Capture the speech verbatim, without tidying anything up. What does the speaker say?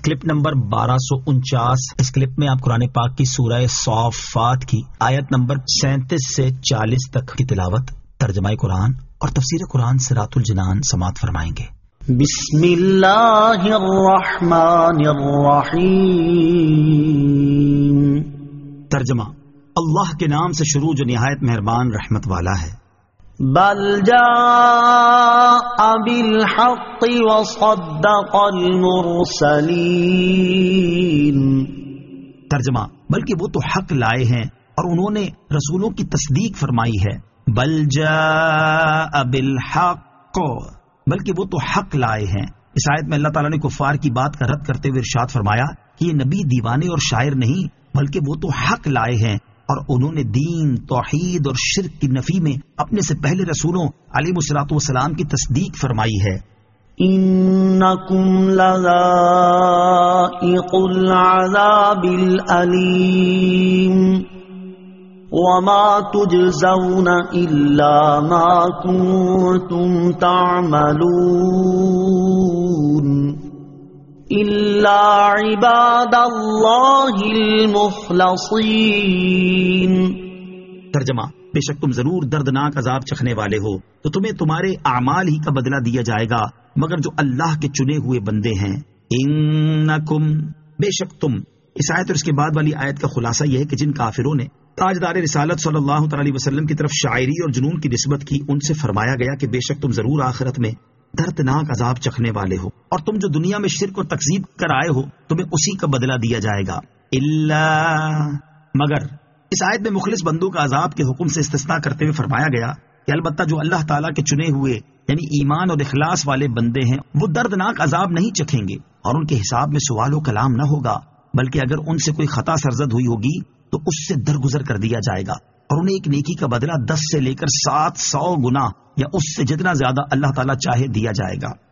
Clip number بارہ سو انچاس. اس clip میں آپ قرآن پاک کی سورہ صافات کی آیت نمبر سینتیس سے چالیس تک کی تلاوت، ترجمہ قرآن اور تفسیر قرآن صراط الجنان سماعت فرمائیں گے. بسم اللہ الرحمن الرحیم. ترجمہ: اللہ کے نام سے شروع جو نہایت مہربان رحمت والا ہے. بل جاء بالحق وصدق المرسلین. ترجمہ: بلکہ وہ تو حق لائے ہیں اور انہوں نے رسولوں کی تصدیق فرمائی ہے. بل جاء بالحق، بلکہ وہ تو حق لائے ہیں. اس آیت میں اللہ تعالیٰ نے کفار کی بات کا رد کرتے ہوئے ارشاد فرمایا کہ یہ نبی دیوانے اور شاعر نہیں، بلکہ وہ تو حق لائے ہیں اور انہوں نے دین، توحید اور شرک کی نفی میں اپنے سے پہلے رسولوں علیہ الصلوۃ والسلام کی تصدیق فرمائی ہے. انکم لذائق العذاب العلیم وما تجزون الا ما کنتم تعملون الا عباد اللہ المخلصین. ترجمہ: بے شک تم ضرور دردناک عذاب چکھنے والے ہو، تو تمہیں تمہارے اعمال ہی کا بدلہ دیا جائے گا مگر جو اللہ کے چنے ہوئے بندے ہیں. انکم، بے شک تم. اس آیت اور اس کے بعد والی آیت کا خلاصہ یہ ہے کہ جن کافروں نے تاجدار رسالت صلی اللہ تعالی علیہ وسلم کی طرف شاعری اور جنون کی نسبت کی، ان سے فرمایا گیا کہ بے شک تم ضرور آخرت میں دردناک عذاب چکھنے والے ہو، اور تم جو دنیا میں شرک اور تکذیب کر آئے ہو تمہیں اسی کا بدلہ دیا جائے گا. الا، مگر. اس آیت میں مخلص بندوں کا عذاب کے حکم سے استثناء کرتے ہوئے فرمایا گیا کہ البتہ جو اللہ تعالیٰ کے چنے ہوئے یعنی ایمان اور اخلاص والے بندے ہیں وہ دردناک عذاب نہیں چکھیں گے اور ان کے حساب میں سوال و کلام نہ ہوگا، بلکہ اگر ان سے کوئی خطا سرزد ہوئی ہوگی تو اس سے درگزر کر دیا جائے گا اور انہیں ایک نیکی کا بدلہ دس سے لے کر سات سو گنا یا اس سے جتنا زیادہ اللہ تعالیٰ چاہے دیا جائے گا.